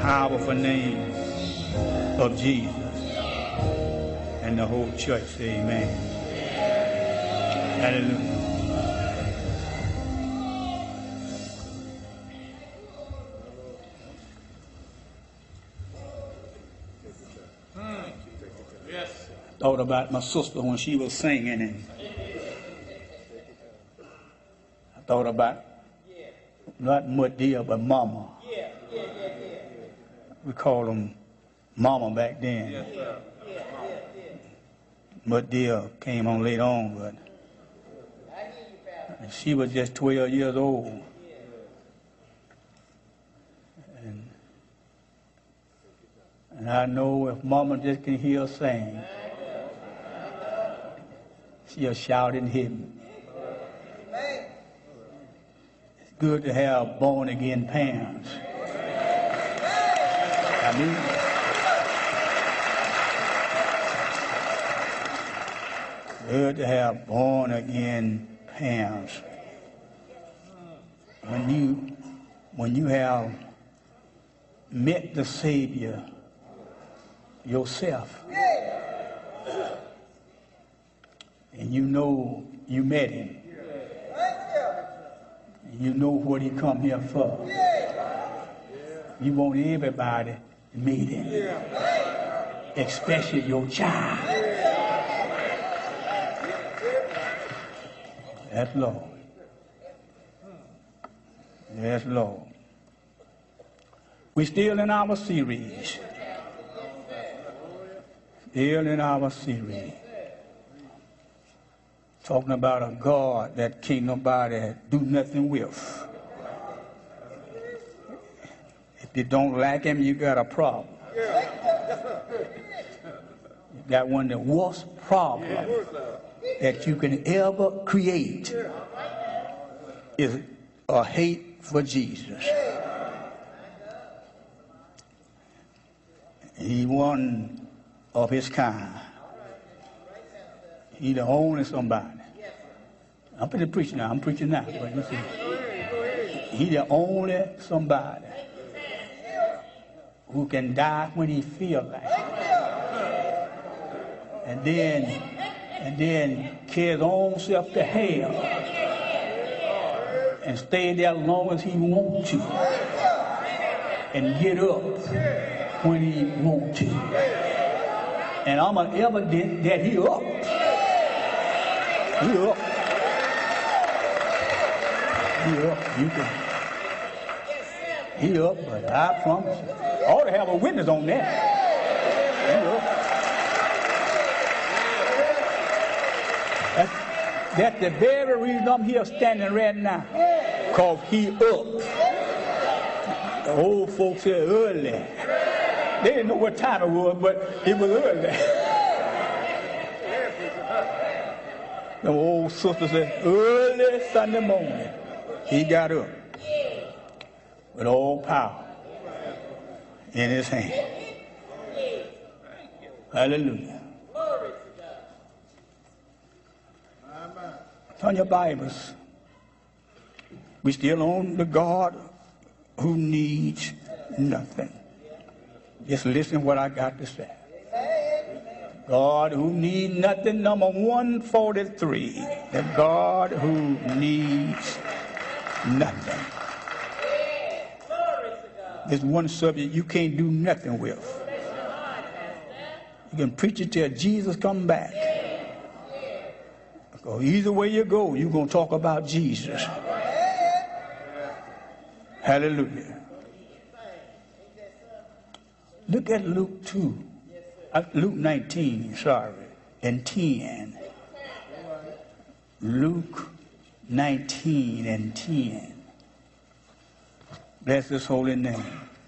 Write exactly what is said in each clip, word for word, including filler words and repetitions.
powerful name of Jesus. And the whole church say amen. Hallelujah. Thought about my sister when she was singing, and I thought about not Mudia, but Mama. We called them Mama back then. Mudia came on later on, but she was just twelve years old. And, and I know if Mama just can hear her sing, she'll shout in heaven. It's good to have born again parents. I mean, good to have born again parents. When you when you have met the Savior yourself, and you know you met him, and you know what he come here for, you want everybody to meet him, especially your child. That's Lord. Yes, Lord. We're still in our series. Still in our series. Talking about a God that can't nobody do nothing with. If you don't like him, you got a problem. You got one of the worst problems that you can ever create is a hate for Jesus. He one of his kind. He the only somebody. I'm pretty preaching now. I'm preaching now. But you see, he the only somebody who can die when he feels like it. And then, and then carry his own self to hell and stay there as long as he wants to and get up when he wants to. And I'm an evidence that he up. He up. He up. You can. He up, but I promise you. I ought to have a witness on that. He up. That's, that's the very reason I'm here standing right now. Because he up. The old folks said early. They didn't know what time it was, but it was early. The old sister said, early Sunday morning, he got up with all power in his hand. Hallelujah. Turn your Bibles. We still on the God who needs nothing. Just listen what I got to say. God who needs nothing, number one forty-three. The God who needs nothing. There's one subject you can't do nothing with. You can preach it till Jesus come back. Because either way you go, you're going to talk about Jesus. Hallelujah. Look at Luke two. Uh, Luke nineteen, sorry, and ten. Luke nineteen and ten. Bless his holy name.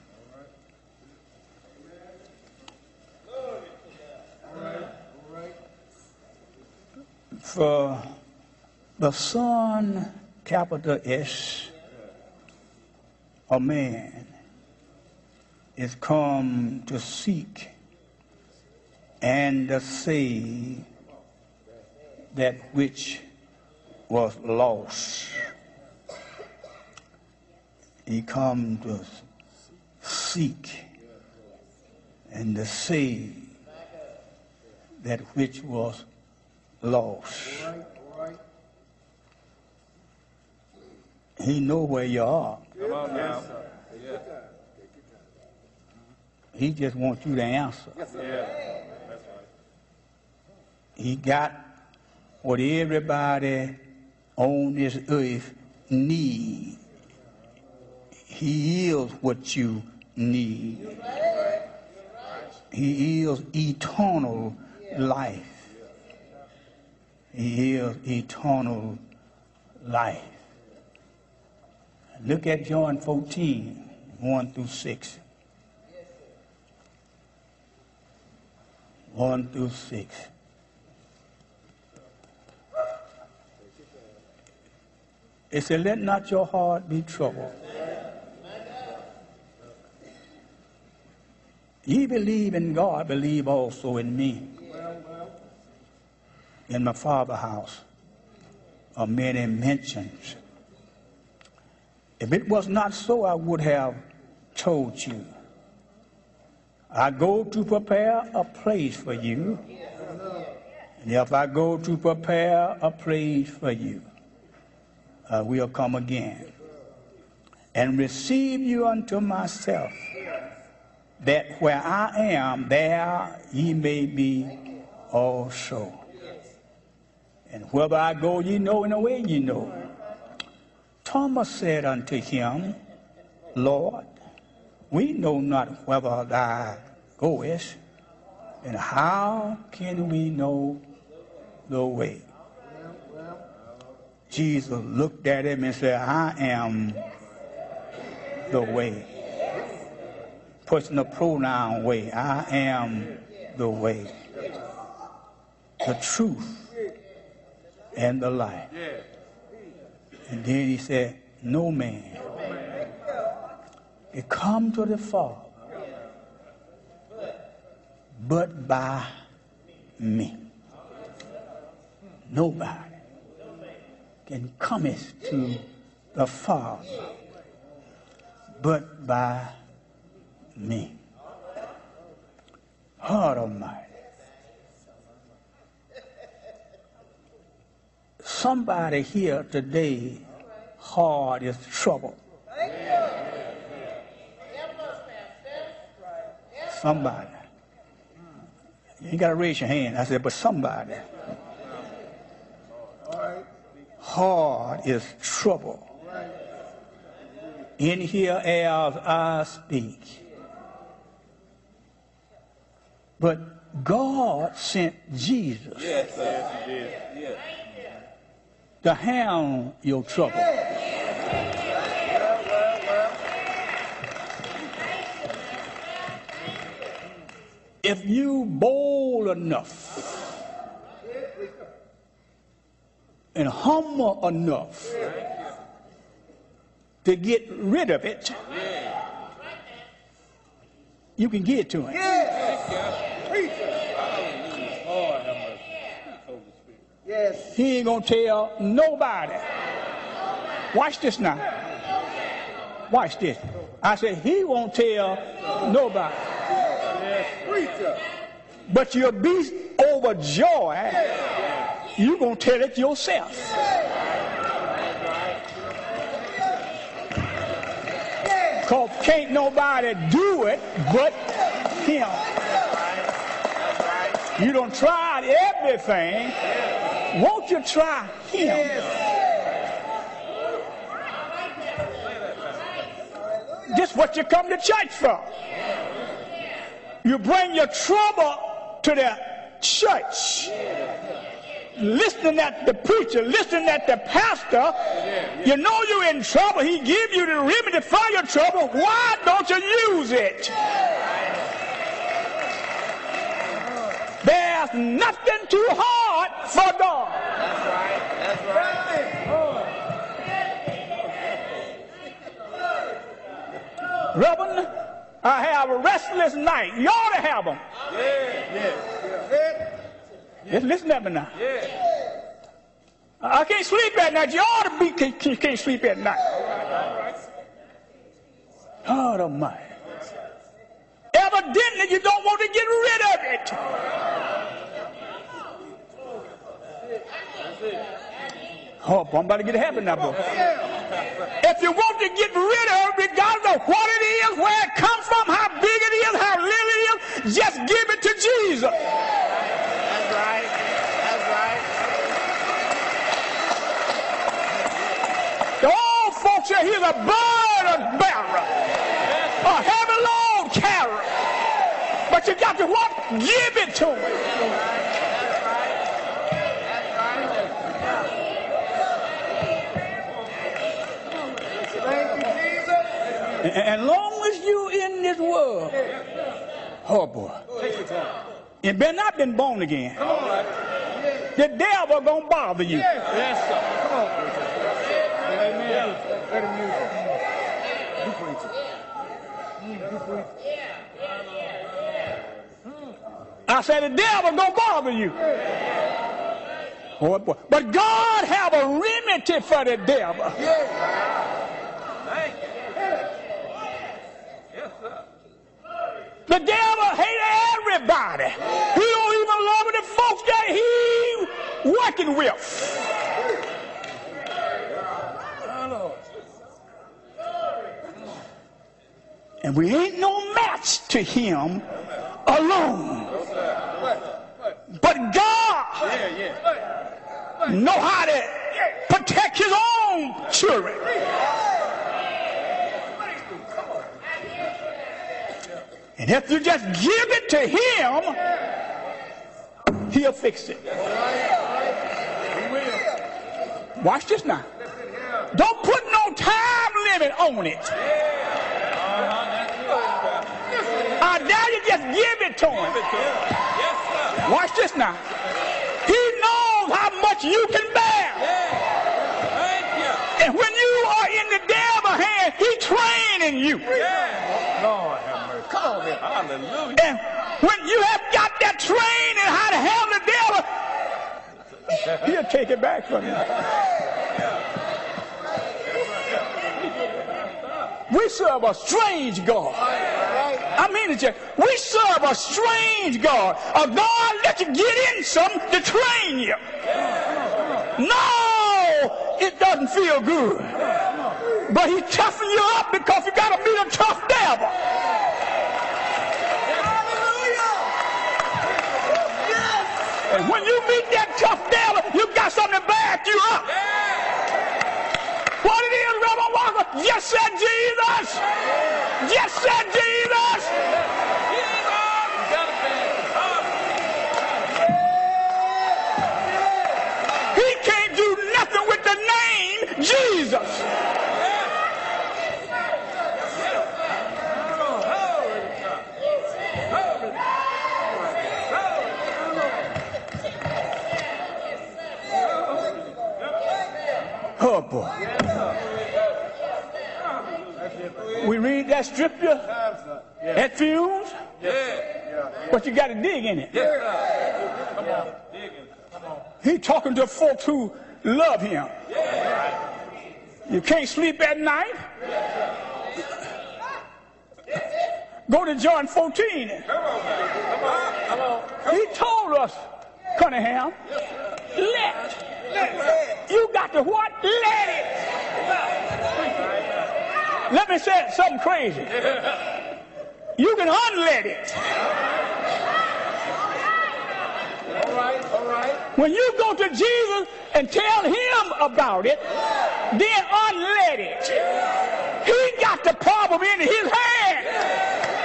For the Son, capital S, a man, is come to seek and to save that which was lost. He come to seek and to save that which was lost. He know where you are. Come on now. Yeah. He just wants you to answer. Yeah. That's right. He got what everybody on this earth need. He is what you need. He is eternal life. He is eternal life. Look at John fourteen, one through six. one through six. It said, let not your heart be troubled. Ye believe in God, believe also in me. In my Father's house are many mansions. If it was not so, I would have told you. I go to prepare a place for you. And if I go to prepare a place for you, I will come again and receive you unto myself, that where I am, there ye may be also. And whither I go, ye know, and the way ye know. Thomas said unto him, Lord, we know not whither thou goest, and how can we know the way? Jesus looked at him and said, I am the way. Pushing the pronoun way. I am the way, the truth, and the life. And then he said, no man can come to the Father but by me. Nobody can come to the Father but by me. God Almighty. Somebody here today, heart is troubled. Somebody. You ain't got to raise your hand. I said, but somebody. Heart is troubled. In here as I speak. But God sent Jesus. Yes, yes, he did. Yes. To handle your trouble. If you bold enough and humble enough to get rid of it, you can get to him. Yes. He ain't gonna tell nobody. Watch this now. Watch this. I said he won't tell nobody. But you'll be overjoyed. You're gonna tell it yourself. Cause can't nobody do it but him. You done tried everything. Won't you try him? This is what you come to church for. You bring your trouble to the church. Listening at the preacher, listening at the pastor. You know you're in trouble. He give you the remedy for your trouble. Why don't you use it? There's nothing too hard for God. That's right. That's right. Reverend, I have a restless night. You ought to have them. Yeah, yeah, yeah. Just listen at me now. Yeah. I can't sleep at night. You ought to be can't, can't sleep at night. God Almighty. Ever evidently you don't want to get rid of it. Oh, I'm about to get happy now, boy. If you want to get rid of it, regardless of what it is, where it comes from, how big it is, how little it is, just give it to Jesus. That's right. That's right. The old folks say he's a burden bearer, a heavy load carrier. But you got to what? Give it to him. And as long as you in this world, oh boy, you better not been born again. The devil gonna bother you. Yes, sir. Come on, preacher. Amen. Let him use it. You preach it. You preach it. I said the devil gonna bother you. Oh boy, but God have a remedy for the devil. The devil hates everybody. He don't even love the folks that he working with. And we ain't no match to him alone. But God know how to protect his own children. And if you just give it to him, he'll fix it. Watch this now. Don't put no time limit on it. I dare you just give it to him. Watch this now. He knows how much you can bear. And when you are in the devil's hand, he's training you. Lord have mercy. Come on here. Hallelujah. And when you have got that training how to handle the devil, he'll take it back from you. We serve a strange God. I mean it, we serve a strange God. A God let you get in something to train you. No, it doesn't feel good. But he toughen you up because you got to meet a tough devil. And when you meet that tough devil, you got something to back you up. What it is, Reverend Walker? Yes, said Jesus. Yes, said Jesus. He can't do nothing with the name Jesus. Oh boy. We read that scripture at funerals, but you got to dig in it. He's talking to folks who love him. You can't sleep at night. Go to John fourteen. He told us, Cunningham, let. You got to what? Let it. Let me say something crazy. You can unlet it. All right, all right. When you go to Jesus and tell him about it, then unlet it. He got the problem in his hand.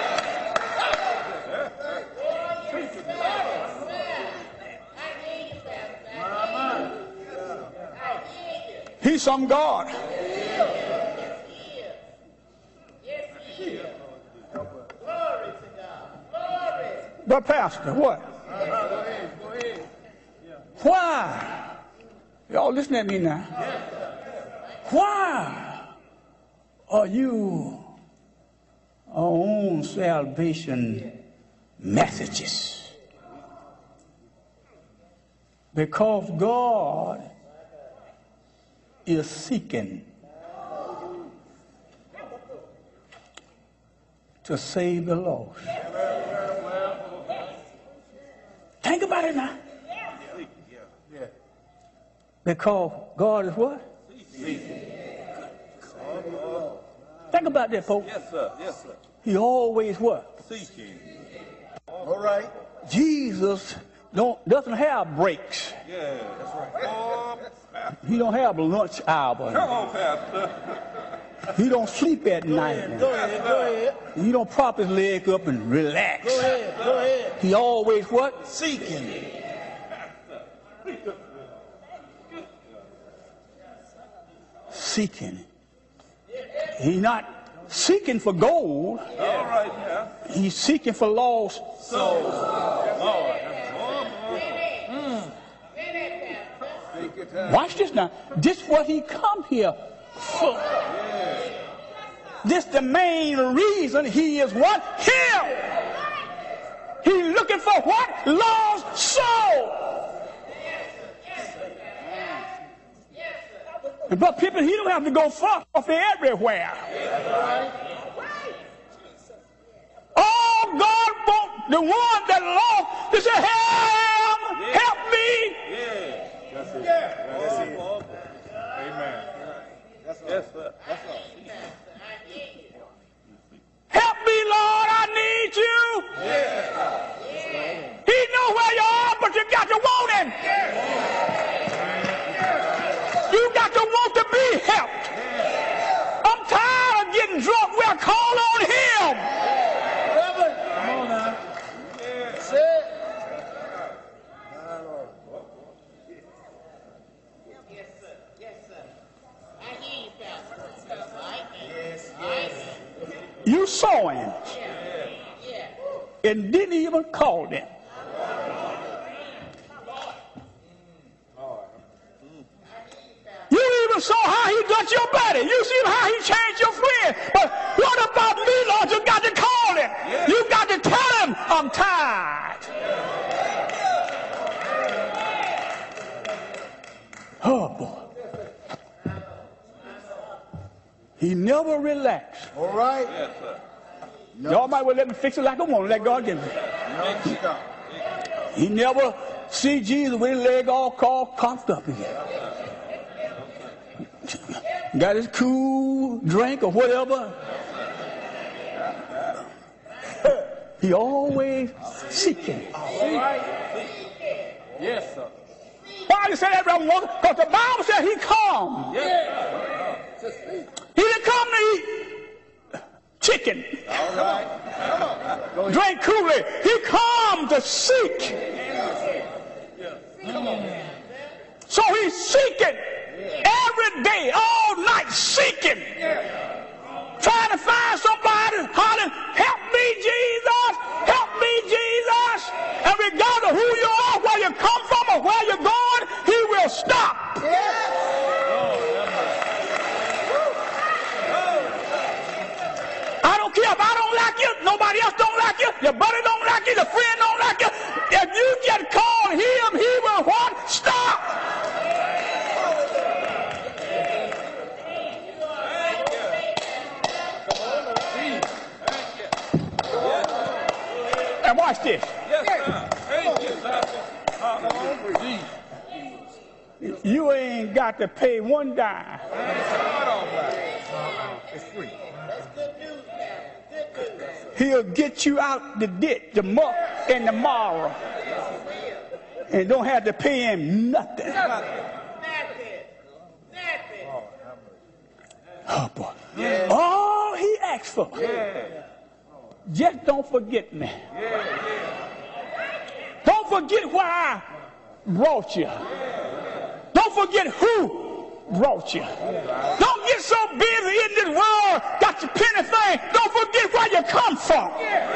He's some God. But Pastor, what? Why? Y'all listen at me now. Why are you our own salvation messages? Because God is seeking to save the lost. about it now? Because God is what? Think about that, folks. Yes, sir. Yes, sir. He always what? Seeking. All right. Jesus don't doesn't have breaks. Yeah, that's right. Oh, He don't have a lunch hour. come on, Pastor. He don't sleep at night. Go ahead, go ahead. He don't prop his leg up and relax. Go ahead, go ahead. He always what? Seeking. Seeking. He's not seeking for gold. All right, now. He's seeking for lost So, Lord. Watch this now. This what he come here for. This the main reason he is what? Here. He's looking for what? Lost soul. And but people, he don't have to go far off everywhere. Oh, God wants the one that lost to say, help, help me. That's it. That's it. Amen. Yes, sir. That's all. Help me, Lord, I need you. He knows where you are, but you got to want him. You got to want to be helped. I'm tired of getting drunk. We'll call on him. Come on now. That's it. Yes, sir. Yes, sir. I hear you, Pastor. Right? Yes, yes. You saw him Yeah. and didn't even call him. You even saw how he got your buddy. You see how he changed your friend. But what about me, Lord? You got to call him. You got to tell him I'm tired. Oh, boy. He never relaxed. All right. Yes, sir. Y'all might well let me fix it like I want to. Let God give me. No, stop. He never see Jesus with his leg all called cocked up again. Got his cool drink or whatever. He always seeking. All right. Yes, sir. Why you say that, Brother Walker? Because the Bible said he come. Yes. He didn't come to eat chicken, All right. Come on. Go ahead. drink Kool-Aid. He come to seek. So he's seeking every day, all night, seeking. Trying to find somebody, hollering, help me, Jesus, help me, Jesus. And regardless of who you are, where you come from, or where you're going, he will stop. I don't care if I don't like you, nobody else don't like you, your buddy don't like you, your friend don't like you. If you just call him, he will what? Stop. And watch this. Yes, sir. Thank you, sir. You ain't got to pay one dime. It's free. That's good news, Pastor. Good news. He'll get you out the ditch, the muck, and the marrow. And don't have to pay him nothing. That's it. That's it. Oh, boy. All he asked for. Just don't forget me. Don't forget why I brought you. Don't forget who brought you. Don't get so busy in this world, got your penny thing. Don't forget where you come from.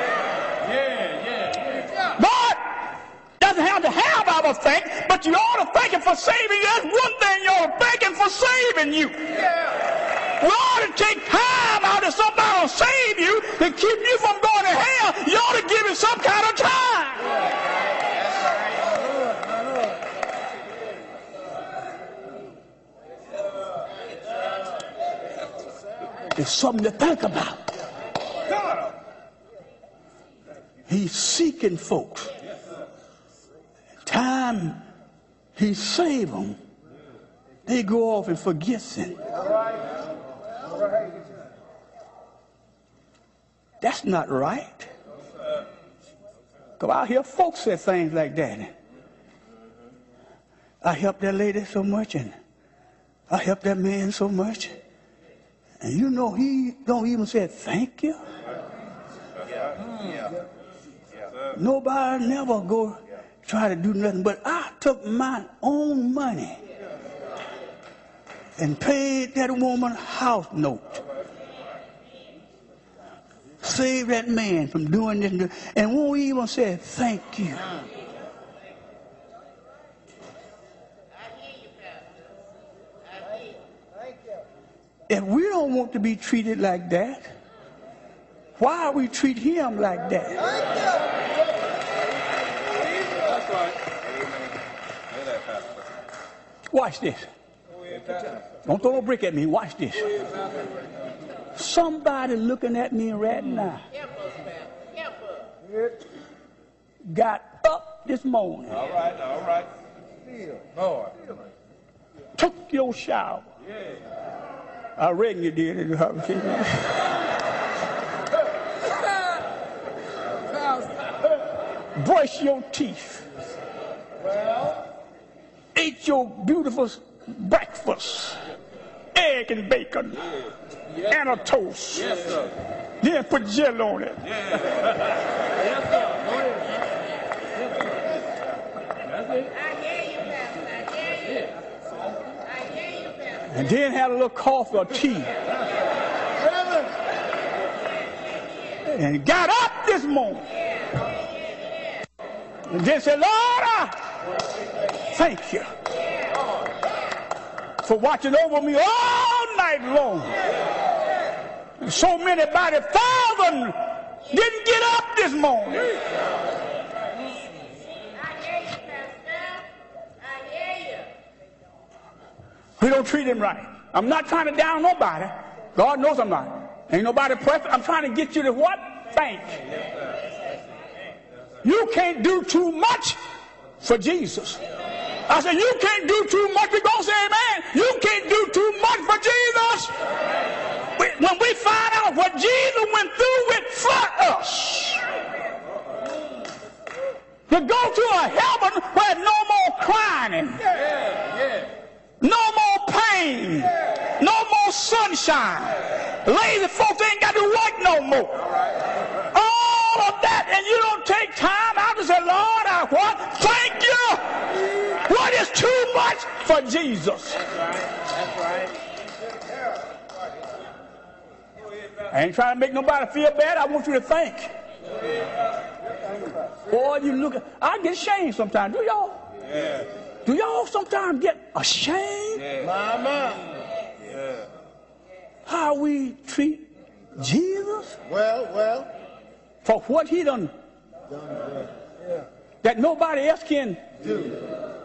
God doesn't have to have our think, but you ought to thank him for saving you. That's one thing you ought to thank him for saving you. We ought to take time out of somebody to save you to keep you from going to hell. You ought to give him some kind of time. It's something to think about. He's seeking folks. time he saved them, they go off and forget sin. That's not right. Because I hear folks say things like that. I helped that lady so much, and I helped that man so much. And you know, he don't even say thank you. Nobody never go try to do nothing, but I took my own money and paid that woman house note. Saved that man from doing this and won't even say thank you. If we don't want to be treated like that, why we treat him like that? That's right. Watch this. Don't throw a brick at me. Watch this. Somebody looking at me right now got up this morning. All right, all right. Lord. Took your shower. I reckon you did. Brush your teeth. Ate your beautiful breakfast. Egg and bacon. And a toast. Yes, sir. Then put jello on it. Yes, sir. That's it. I hear you, Pastor. I hear you. I hear you, Pastor. And then had a little coffee or tea. And got up this morning. And then said, Lord, I thank you for watching over me all night long. And so many, about a thousand, didn't get up this morning. I hear you, Pastor. I hear you. We don't treat him right. I'm not trying to down nobody. God knows I'm not. Ain't nobody perfect. I'm trying to get you to what? Thank. You can't do too much for Jesus. I said, you can't do too much. We're going to say amen. You can't do too much for Jesus. When we find out what Jesus went through with for us, to go to a heaven where no more crying, no more pain, no more sunshine. Lazy folks ain't got to work no more. All of that, and you don't take time out to say, Lord, I what? Thank you. What is too much for Jesus? That's right. I ain't trying to make nobody feel bad. I want you to think. Boy, you look at, I get ashamed sometimes. Do y'all? Yeah. Do y'all sometimes get ashamed? Yeah. Mama. Yeah. How we treat Jesus? Well, well. For what he done, Yeah. that nobody else can Do.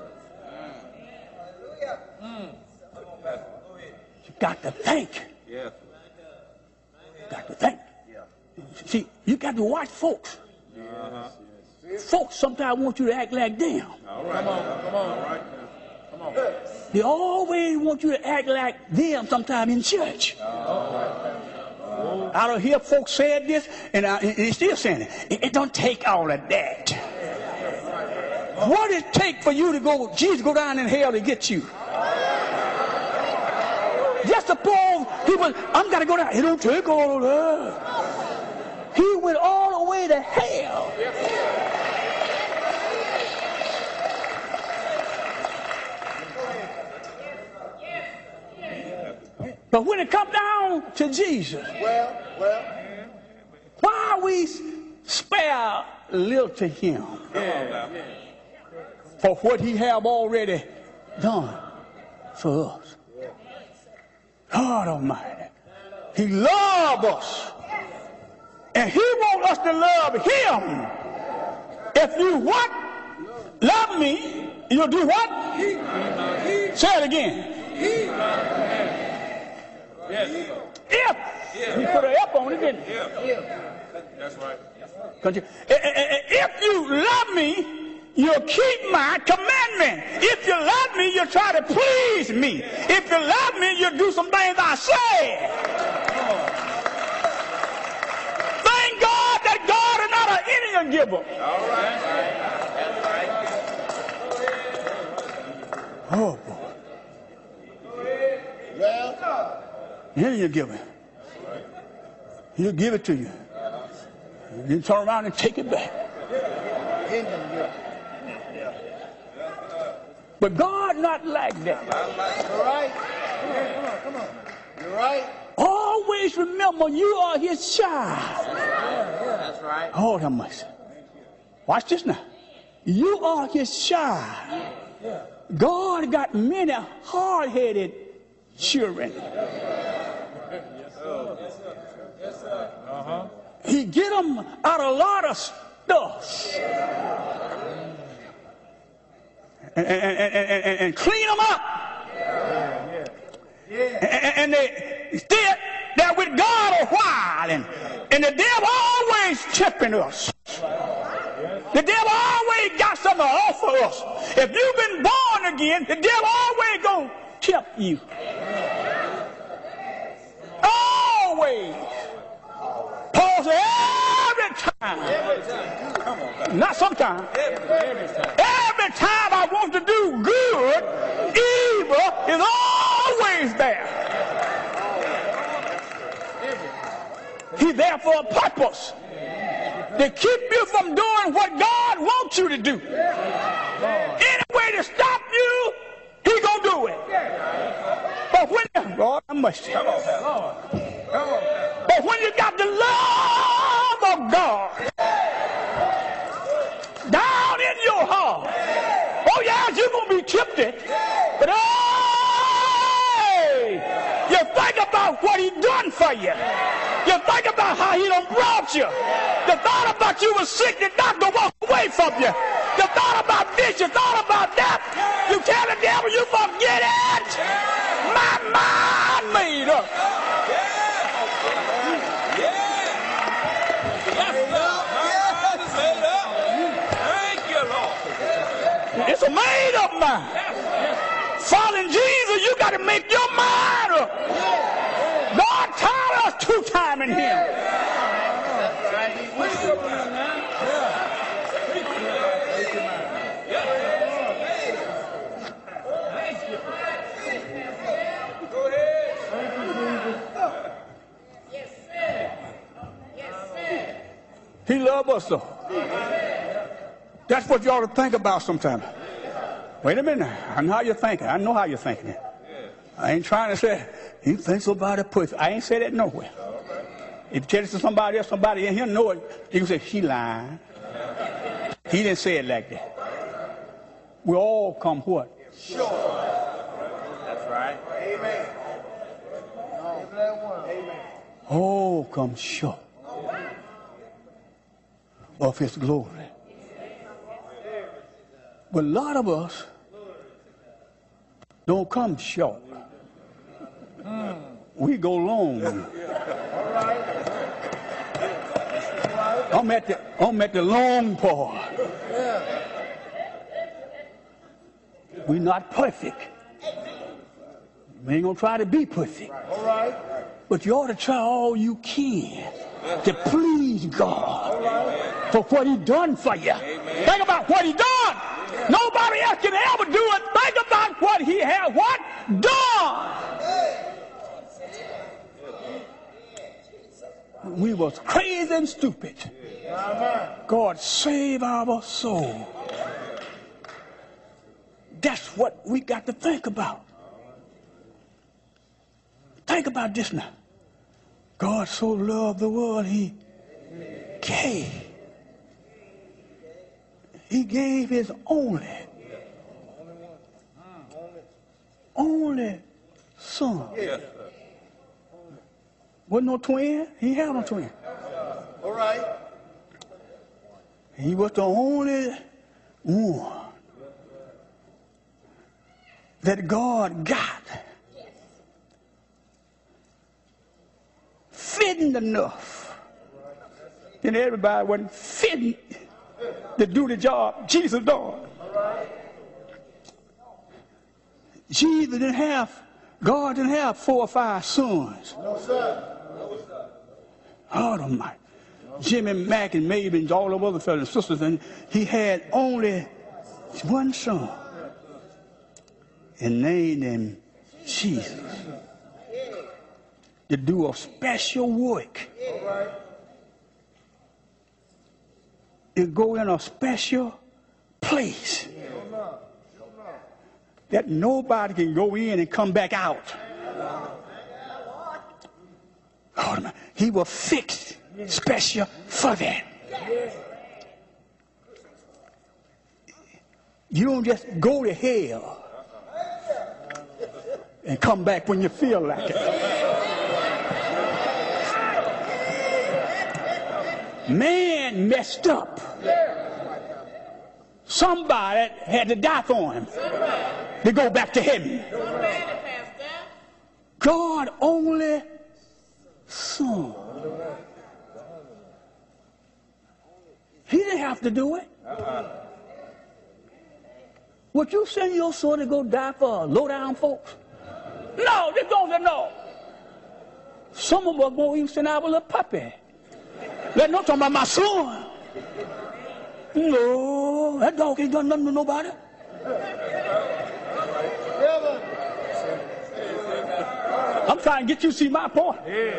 You got to think. Yeah. Got to think. See, you got to watch folks. Uh-huh. Folks sometimes want you to act like them. All right. Come on. Come on. All right. Come on. They always want you to act like them sometime in church. I don't hear folks saying this, and, I, and they're still saying it. it. It don't take all of that. What does it take for you to go, Jesus go down in hell to get you? Just suppose he was, I'm got to go down. It don't take all of that. He went all the way to hell. But when it comes down to Jesus, Well, well. why we spare little to him for what he have already done for us? God Almighty, he loves us, and he wants us to love him. If you what? Love me, you'll do what? Say it again. Yes. If. He put an F on it, didn't he? That's right. If you love me, you'll keep my commandment. If you love me, you'll try to please me. If you love me, you'll do some things I say. Thank God that God is not an Indian giver. All right. That's right. Oh, boy. Well, Indian giver. He'll give it to you. You turn around and take it back. Indian giver. But God not like that. You're right. Come on, come on. You're right. Always remember you are his child. That's right. Oh, how much? Watch this now. You are his child. God got many hard-headed children. Uh-huh. He get them out of a lot of stuff. And, and, and, and, and clean them up. And, and they stay there with God a while. And, and the devil always tempting us. The devil always got something to offer us. If you've been born again, the devil always gonna tempt you. Always. Paul said every time. Not sometimes. Every time I want to do good, evil is always there. He's there for a purpose. To keep you from doing what God wants you to do. Any way to stop you, He's going to do it. But when, Lord, I must say, but when you got the love of God down in your heart, oh yes, you're going to be tempted. But hey, you think about what He done for you. You think about how He done brought you. You thought about you were sick, the doctor walked away from you. You thought about this, you thought about that. You tell the devil you forget it. My mind made up. It's a made up mind. Following Jesus, you got to make your mind up. God taught us two times in Him. He loves us though. That's what you ought to think about sometimes. Wait a minute. I know how you're thinking. I know how you're thinking. I ain't trying to say, he thinks about it perfect. I ain't say that nowhere. If you tell it to somebody else, somebody in here know it, you can say, she lying. He didn't say it like that. We all come what? Sure. That's right. Amen. Amen. All come short of His glory. But a lot of us don't come short. We go long. I'm at the I'm at the long part. We're not perfect. We ain't gonna try to be perfect. All right. But you ought to try all you can to please God for what He done for you. Think about what He done. Nobody else can ever do it. Think about what He has what done. We was crazy and stupid. God save our soul. That's what we got to think about. Think about this now. God so loved the world, He gave. He gave His only, only Son. Wasn't no twin. He had no twin. All right. He was the only one that God got fitting enough. And everybody wasn't fitting to do the job Jesus done. Jesus didn't have, God didn't have four or five sons. No, sir. God Almighty. Jimmy Mack and Mabe and all the other fellows and sisters, and he had only one son and named him Jesus to do a special work. All right. To go in a special place that nobody can go in and come back out. God Almighty. He was fixed special for that. You don't just go to hell and come back when you feel like it. Man messed up. Somebody had to die for him to go back to heaven. God only Son. He didn't have to do it. Uh-uh. Would you send your son to go die for low-down folks? No, they don't no. Some of us won't even send our little puppy. They're not talking about my son. No, that dog ain't done nothing to nobody. I'm trying to get you to see my point.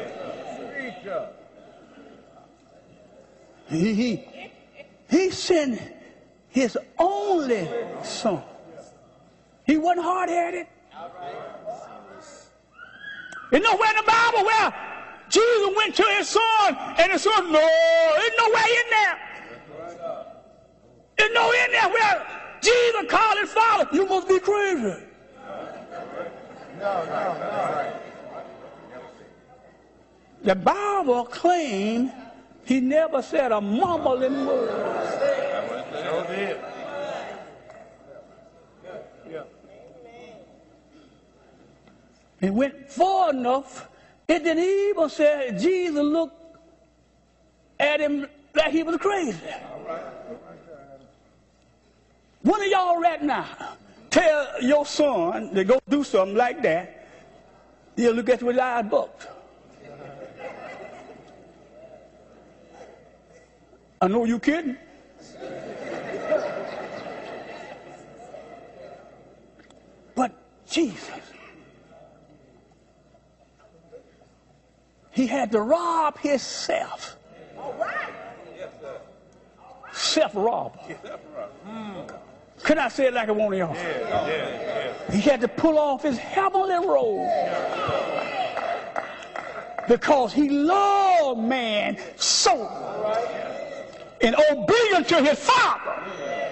He, he, he sent his only son. He wasn't hard-headed. There's nowhere in the Bible where Jesus went to his son and his son, no, there's no way in there. There's no in there where Jesus called his father, you must be crazy. No, no, no. The Bible claims he never said a mumbling word. It went far enough, it didn't even say Jesus looked at him like he was crazy. One of y'all right now tell your son to go do something like that, he'll look at you with his eyes bucked. I know you kidding. But Jesus, he had to rob himself. All right. Self-robber. Can I say it like I want y'all? Yeah, yeah, yeah. He had to pull off his heavenly robe because he loved man so. And obedient to his father.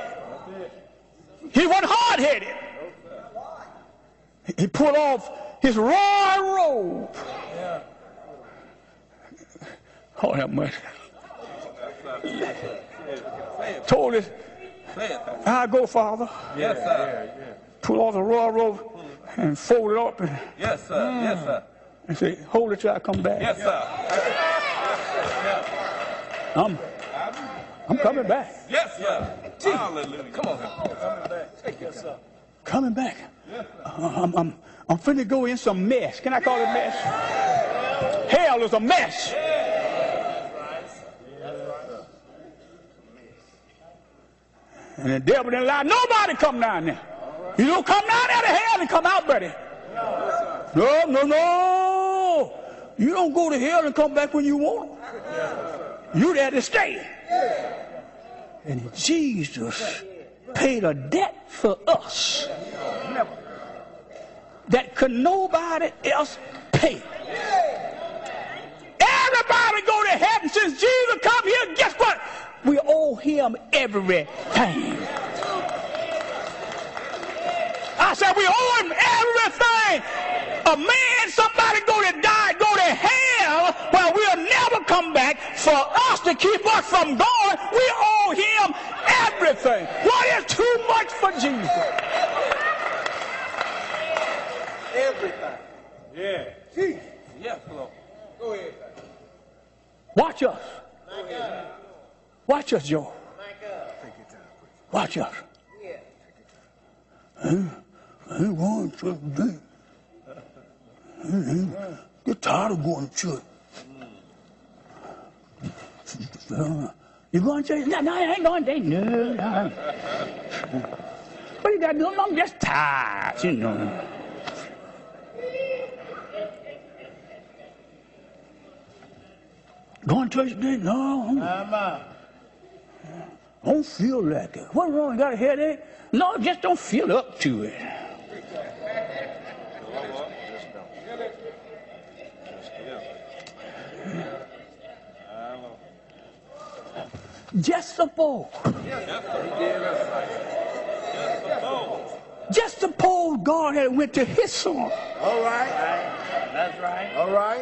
He wasn't hard-headed. He put off his royal robe. Oh, that much. Told us, I go, Father. Yes, sir. Pull off the royal robe and fold it up. And, yes, sir. Mm. Yes, sir. And say, hold it till I come back. Yes, sir. I'm, I'm coming back. Yes, sir. Hallelujah. Come on. Coming back. Take yes, sir. Coming back. I'm, I'm, I'm finna go in some mess. Can I call it mess? Hell is a mess. And the devil didn't allow nobody to come down there. You don't come down there to hell and come out, buddy. No, no, no. You don't go to hell and come back when you want. You there to stay. And Jesus paid a debt for us that could nobody else pay. Everybody go to heaven. Since Jesus come here, guess what? We owe him everything. I said we owe him everything. A man, somebody go to die, go to hell, where we'll never come back. For us to keep us from going, we owe him everything. What is too much for Jesus? Everything. Yeah. Jesus. Yes, Lord. Go ahead. Watch us. Watch us, Joe. Watch us. I ain't going to church today. I ain't get tired of going to church. You going to church? No, no, I ain't going today. No, no. What you got to do? I'm just tired, you know. Going to church today? No. I don't feel like it. What's wrong? You got a headache? No, just don't feel up to it. Just suppose. Just suppose God had went to his son. All right. That's right. All right.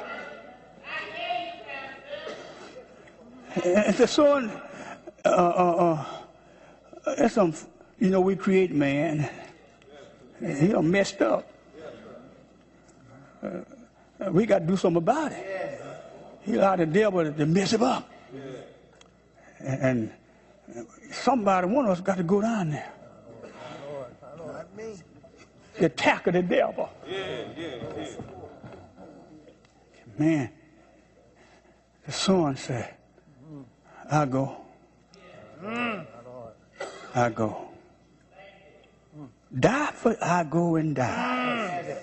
And the son, uh, uh, uh, that's some, you know, we create man. He done messed up. Uh, we got to do something about it. He allowed the devil to mess him up. And somebody, one of us, got to go down there. The attack of the devil. Man, the son said, I go. I go. Die for I go and die.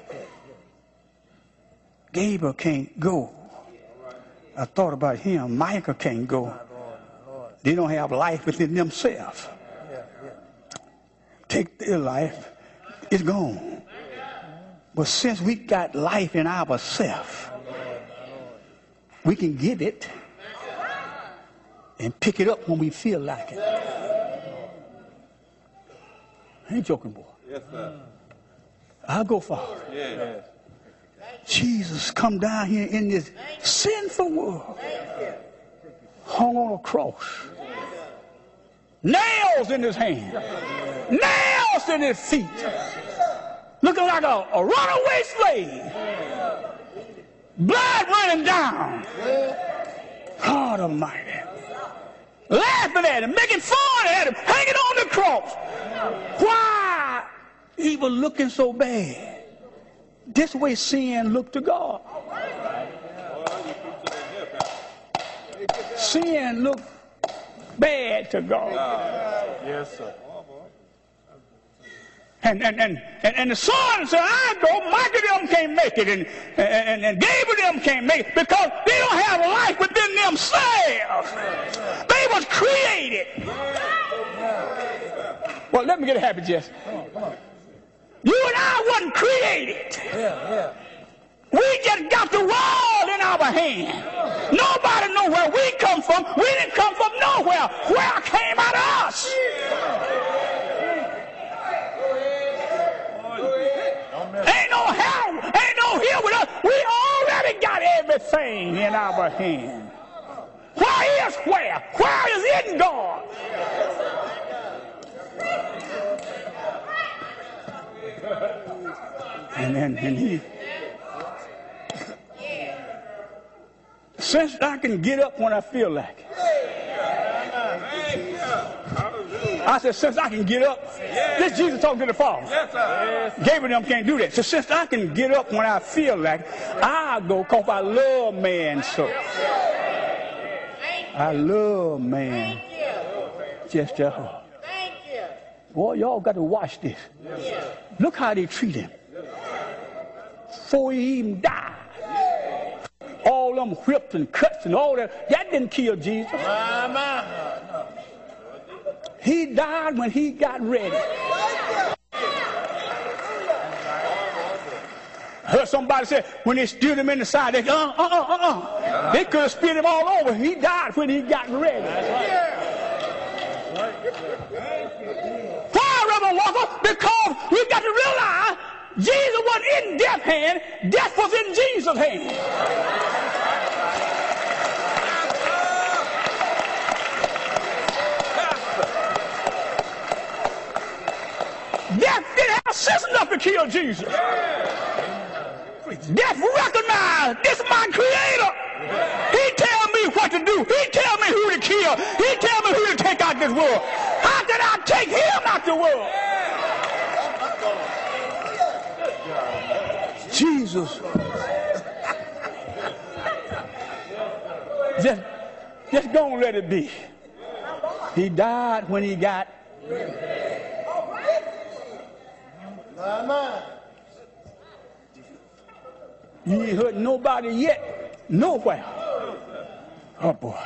Gabriel can't go. I thought about him. Michael can't go. They don't have life within themselves. Take their life, it's gone. But since we got life in ourselves, we can get it and pick it up when we feel like it. I ain't joking, boy. Yes, sir. I'll go far. Yes. Jesus come down here in this sinful world, hung on a cross, nails in his hand, nails in his feet, looking like a, a runaway slave, blood running down. God Almighty. Laughing at him, making fun at him, hanging on the cross. Why he was looking so bad? This way sin looked to God. Sin looked bad to God. Yes, sir. And, and, and, and, and the son said, I go, Michael them can't make it, and, and, and Gabriel them can't make it, because they don't have life within themselves. They was created. Well, let me get a happy, Jess. You and I wasn't created. Yeah, yeah. We just got the world in our hand. Nobody know where we come from. We didn't come from nowhere. Where came out of us? Ain't no hell, ain't no here with us. We already got everything in our hand. Where is where? Where is in God? And then and he, since I can get up when I feel like it. I said, since I can get up, this Jesus talking to the Father. Yes, sir. Gabriel them can't do that. So since I can get up when I feel like it, I go because I love man so. I love man just that hard. Boy, y'all got to watch this. Look how they treat him. Before he even died. All them whips and cuts and all that. That didn't kill Jesus. He died when he got ready. I heard somebody say when they stood him in the side, they uh, uh, uh, uh, uh. They could have spit him all over. He died when he got ready. Why, Reverend Walker? Because we got to realize Jesus wasn't in death's hand. Death was in Jesus' hand. Death didn't have sense enough to kill Jesus. Death recognized this is my creator. He tell me what to do. He tell me who to kill. He tell me who to take out this world. How did I about the world. Jesus. Just, just don't let it be. He died when he got you ain't hurt nobody yet, nowhere. Oh boy.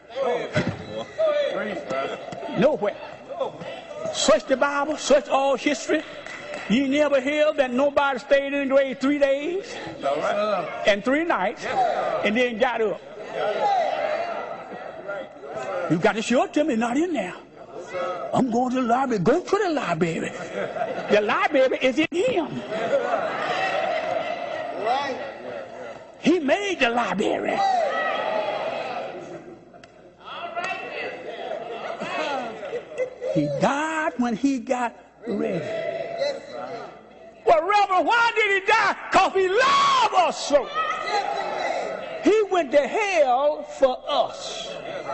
Nowhere. Search the Bible, search all history. You never hear that nobody stayed in the grave three days and three nights and then got up. You got to show it to me, not in there. I'm going to the library. Go to the library. The library is in him. He made the library. He died when he got ready. Well, Reverend, why did he die? Because he loved us so. He went to hell for us.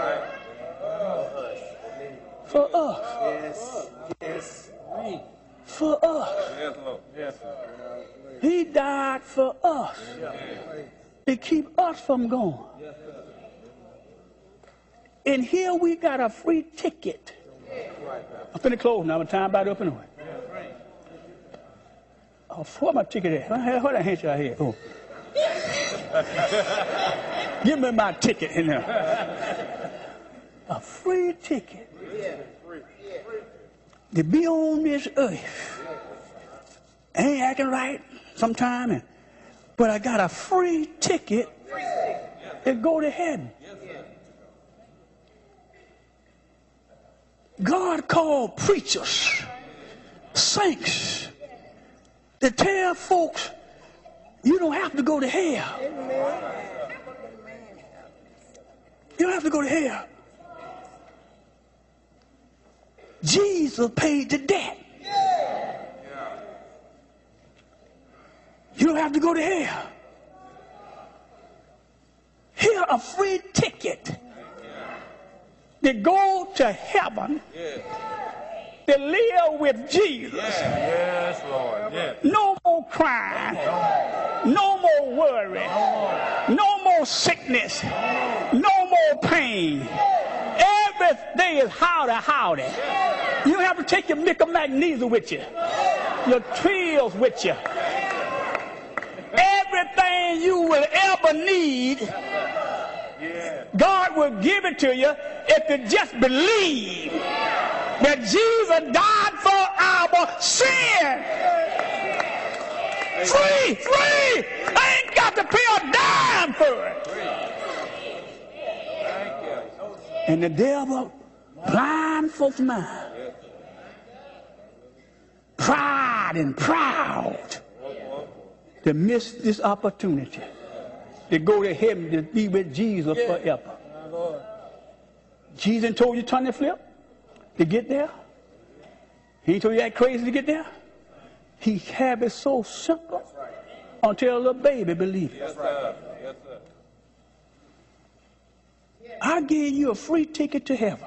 For us. Yes. Yes. For us. Yes. He died for us. To keep us from going. And here we got a free ticket. I'm finna close now. I'm time about to open away. Oh, where my ticket at? Where that handshake I had? Oh. Give me my ticket in there. A free ticket. To be on this earth. I ain't acting right sometime, but I got a free ticket to go to heaven. God called preachers, saints, to tell folks you don't have to go to hell. You don't have to go to hell. Jesus paid the debt. You don't have to go to hell. Here a free ticket to go to heaven, to live with Jesus. Yes, Lord. Yes. No more crime, no more worry, no more sickness, no more pain. Every day is howdy howdy. You don't have to take your Mickle Magnesia with you, your trills with you. Everything you will ever need, God will give it to you if you just believe that Jesus died for our sin. Free, free. I ain't got to pay a dime for it. And the devil blind folks' mind. Pride and proud to miss this opportunity to go to heaven to be with Jesus forever. Jesus told you to turn the flip to get there. He told you that crazy to get there. He have it so simple until a little baby believes it. Yes, sir. Yes, sir. I gave you a free ticket to heaven.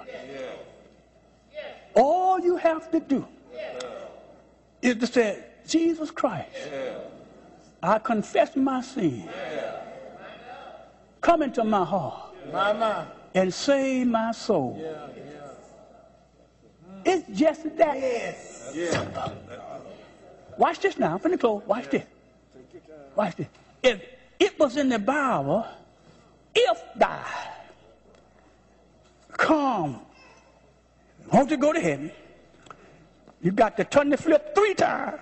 All you have to do is to say, Jesus Christ, I confess my sin. Come into my heart and save my soul. It's just that simple. Watch this now. I'm finna close. Watch this. Watch this. If it was in the Bible, if thou come, want to go to heaven, you got to turn the flip three times.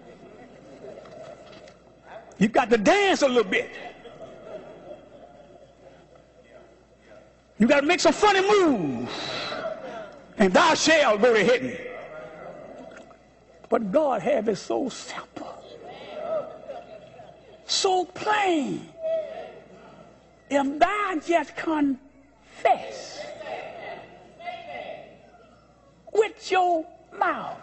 You got to dance a little bit. You got to make some funny moves. And thou shalt go to heaven. But God have it so simple. So plain. If thou just confess with your mouth,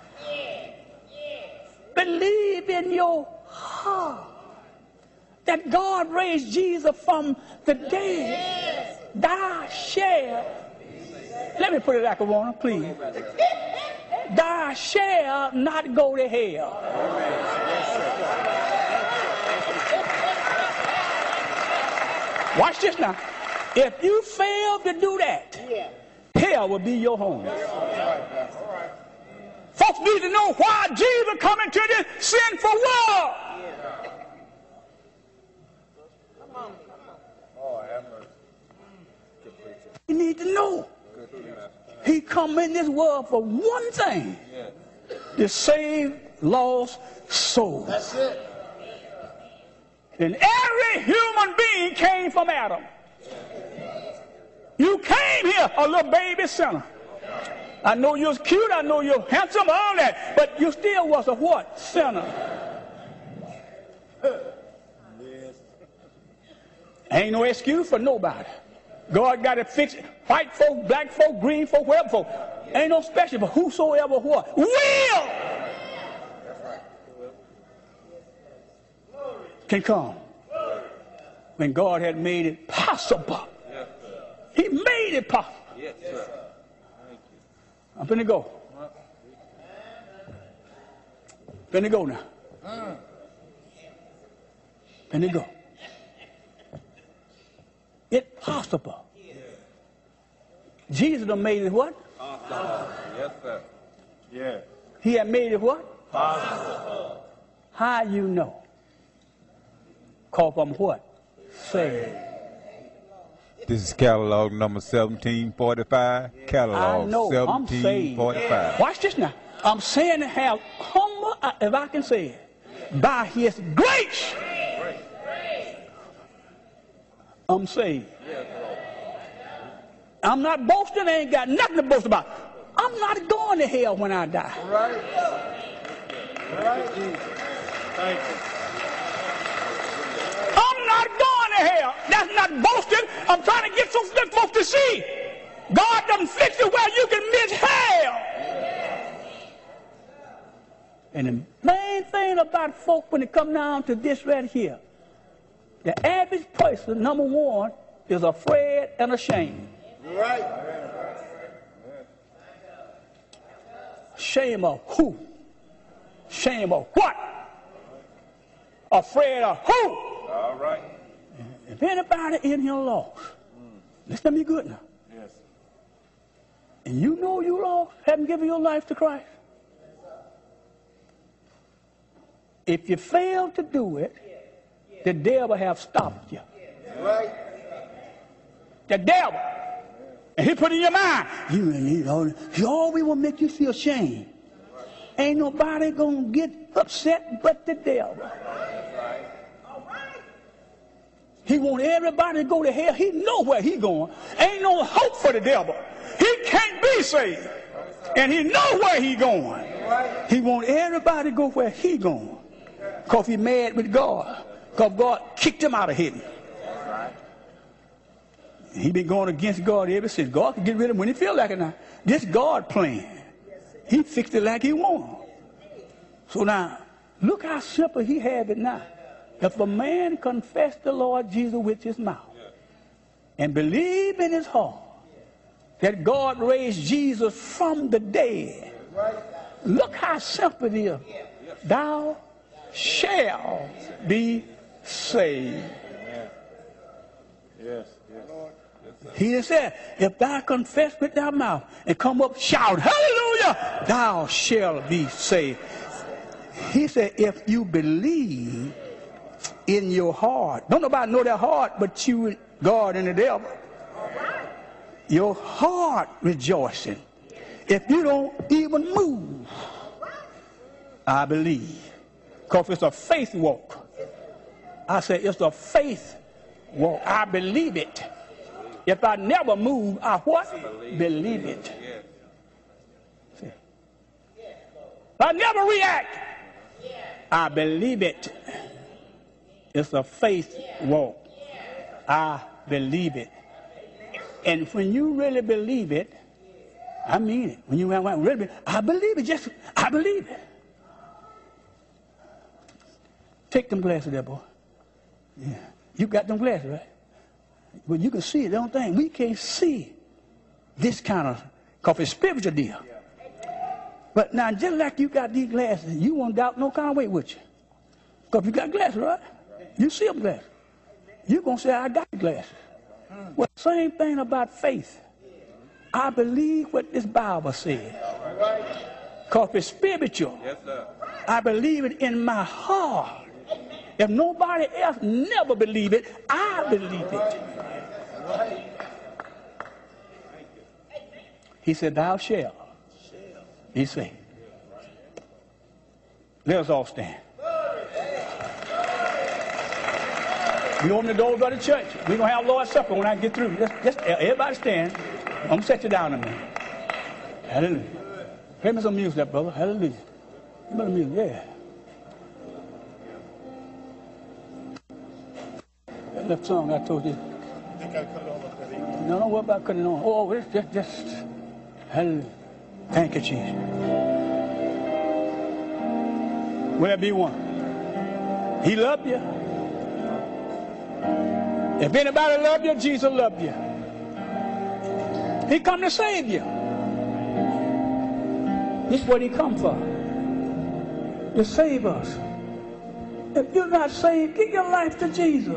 believe in your heart that God raised Jesus from the dead, thou shalt. Let me put it like I want to, please. thou shalt not go to hell. Watch this now. If you fail to do that, Yeah. hell will be your home. Folks need to know why Jesus come into this sinful world. Come on. Oh, have mercy. You need to know. He come in this world for one thing. To save lost souls. That's it. And every human being came from Adam. You came here a little baby sinner. I know you're cute, I know you're handsome, all that, but you still was a what? Sinner. Ain't no excuse for nobody. God got to fix it. White folk, black folk, green folk, whatever folk. Ain't no special for whosoever what will can come. When God had made it possible. He made it possible. Yes, sir. I'm finna go. Finna go now. Finna go. It's possible. Jesus done made it what? Yes, sir. Yeah. He had made it what? Possible. How you know? Call from what? Saved. This is catalog number seventeen forty-five. I Catalog know. I'm saved. seventeen forty-five. Watch this now. I'm saying to have humble, uh, if I can say it, by His grace, I'm saved. I'm not boasting. I ain't got nothing to boast about. I'm not going to hell when I die. Right. Right. Thank you. I'm not going to hell. That's not boasting. I'm trying to get some folks to see. God doesn't fix it where you can miss hell. And the main thing about folk when it comes down to this right here, the average person, number one, is afraid and ashamed. Right. Shame of who? Shame of what? Afraid of who? All right. If anybody in here lost, listen to me good now. Yes. And you know you lost, haven't given your life to Christ. If you fail to do it, the devil have stopped you. Right. The devil. And he put in your mind, you, you know, he always will make you feel shame. Ain't nobody gonna get upset but the devil. He want everybody to go to hell. He know where he going. Ain't no hope for the devil. He can't be saved. And he know where he going. He want everybody to go where he going. Because he mad with God. Because God kicked him out of heaven. He been going against God ever since. God can get rid of him when he feel like it now. This God plan. He fixed it like he want. So now, look how simple he have it now. If a man confess the Lord Jesus with his mouth and believe in his heart that God raised Jesus from the dead, look how simple it is. Thou shalt be saved. Yes. Yes. He said, if thou confess with thy mouth and come up, shout, hallelujah, thou shalt be saved. He said, if you believe in your heart, don't nobody know their heart but you, God, and the devil. Your heart rejoicing. If you don't even move, I believe. Because it's a faith walk. I say it's a faith walk. I believe it. If I never move, I what? Believe, believe it. See? If I never react, I believe it. It's a faith walk. I believe it. And when you really believe it, I mean it. When you really believe it, I believe it. Just, I believe it. Take them glasses there, boy. Yeah. You got them glasses, right? Well, you can see it, don't think. We can't see this kind of, because it's spiritual deal. But now, just like you got these glasses, you won't doubt no kind of way with you. Because you got glasses, right? You see them glasses. You're going to say, I got glasses. Well, same thing about faith. I believe what this Bible says. Because it's spiritual. Yes, sir. I believe it in my heart. If nobody else never believe it, I believe it. He said, thou shalt be saved. Let us all stand. We open the doors of the church. We're going to have Lord's Supper when I get through. Just, just everybody stand. I'm going to set you down a minute. Hallelujah. Play me some music, brother. Hallelujah. Give me the music, yeah. That left song I told you. I think I cut it on. No, no, what about cutting it on? Oh, it's just, just, hallelujah. Thank you, Jesus. Will there be one? He loved you. If anybody loved you, Jesus loved you. He come to save you. This is what he come for. To save us. If you're not saved, give your life to Jesus.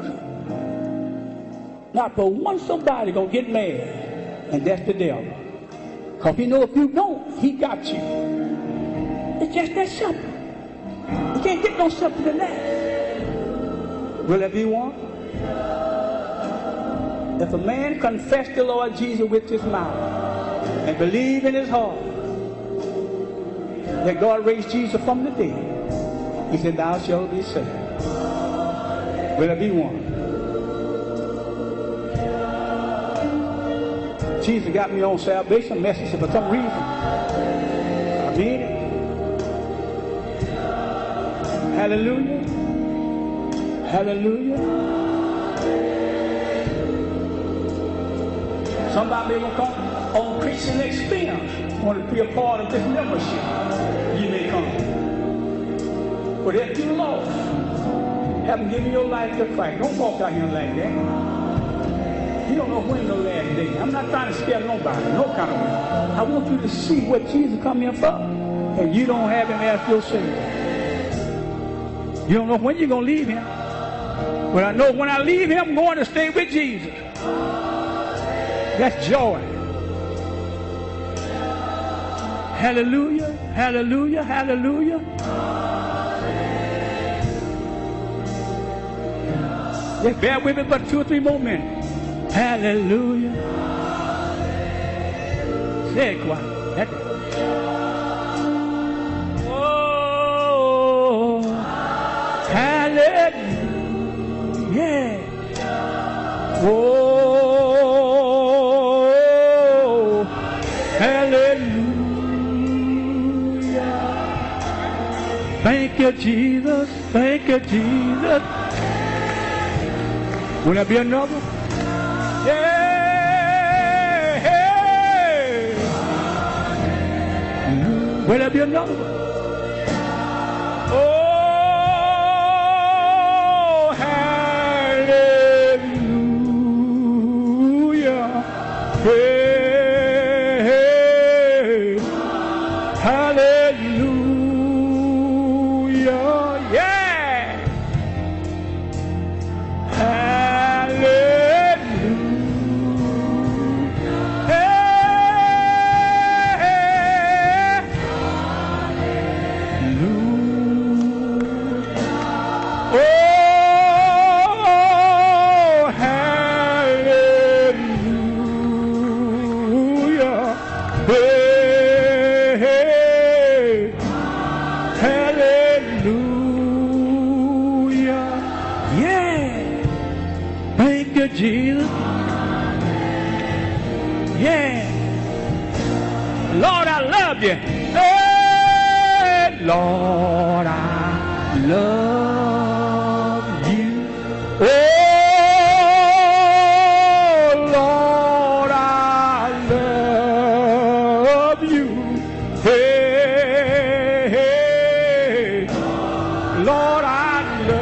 Not for one somebody gonna get mad, and that's the devil. Because he know if you don't, he got you. It's just that simple. You can't get no simpler than that. Will there be one? If a man confess the Lord Jesus with his mouth and believe in his heart that God raised Jesus from the dead, he said, thou shalt be saved. Will there be one? Jesus got me on salvation message for some reason. I mean it. Hallelujah. Hallelujah. Somebody will come on Christian experience, want to be a part of this membership. You may come. But if you lost, haven't given your life to Christ, don't walk out here like that. You don't know when the last day. I'm not trying to scare nobody, no kind of way. I want you to see what Jesus come here for, and you don't have him as your Savior. You don't know when you're going to leave him. But I know when I leave him, I'm going to stay with Jesus. That's joy. Hallelujah, hallelujah, hallelujah. Just bear with me for two or three more minutes. Hallelujah. Say it quiet. That's it. Oh, hallelujah. Yeah. Oh. Thank you, Jesus. Thank you, Jesus. Will there be another? Yeah. Will there be another one? Oh, hallelujah. Hey, hey. Hallelujah. Jesus. Yeah. Lord, I love you. Hey, Lord, I love you. Oh, Lord, I love you. Hey, hey, Lord, I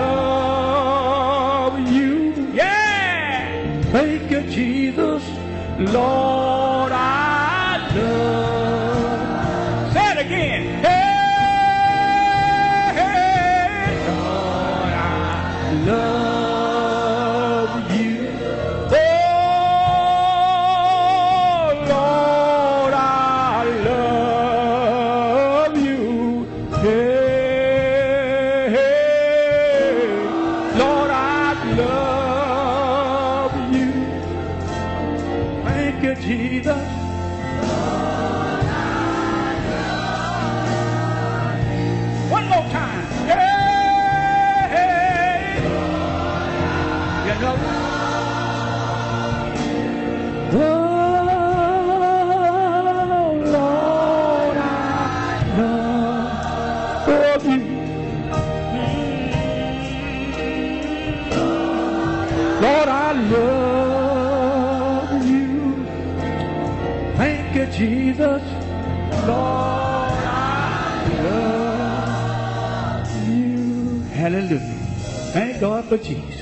love you. Yeah. Thank you, Jesus. Lord, I love. Say it again. Hallelujah. Thank God for Jesus.